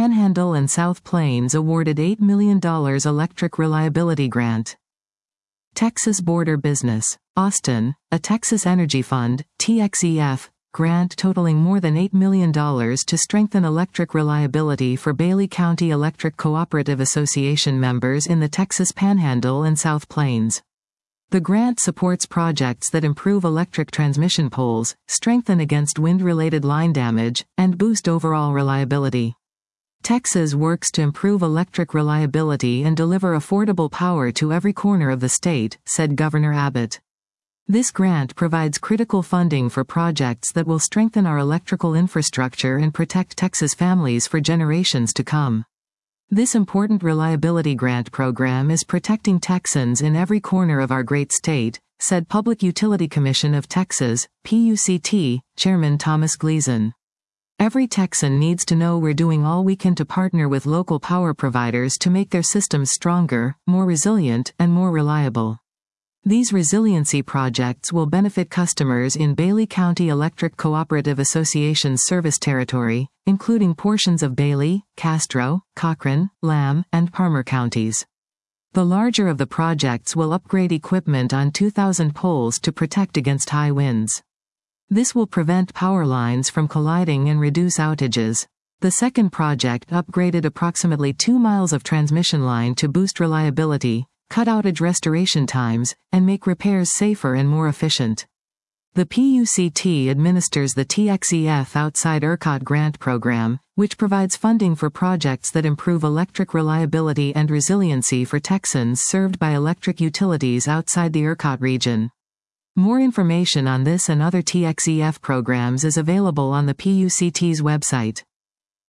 Panhandle and South Plains awarded $8 million electric reliability grant. Texas Border Business. Austin, a Texas Energy Fund, TXEF, grant totaling more than $8 million to strengthen electric reliability for Bailey County Electric Cooperative Association members in the Texas Panhandle and South Plains. The grant supports projects that improve electric transmission poles, strengthen against wind-related line damage, and boost overall reliability. Texas works to improve electric reliability and deliver affordable power to every corner of the state, said Governor Abbott. This grant provides critical funding for projects that will strengthen our electrical infrastructure and protect Texas families for generations to come. This important reliability grant program is protecting Texans in every corner of our great state, said Public Utility Commission of Texas, PUCT, Chairman Thomas Gleason. Every Texan needs to know we're doing all we can to partner with local power providers to make their systems stronger, more resilient, and more reliable. These resiliency projects will benefit customers in Bailey County Electric Cooperative Association's service territory, including portions of Bailey, Castro, Cochran, Lamb, and Palmer counties. The larger of the projects will upgrade equipment on 2,000 poles to protect against high winds. This will prevent power lines from colliding and reduce outages. The second project upgraded approximately 2 miles of transmission line to boost reliability, cut outage restoration times, and make repairs safer and more efficient. The PUCT administers the TXEF Outside ERCOT grant program, which provides funding for projects that improve electric reliability and resiliency for Texans served by electric utilities outside the ERCOT region. More information on this and other TXEF programs is available on the PUCT's website.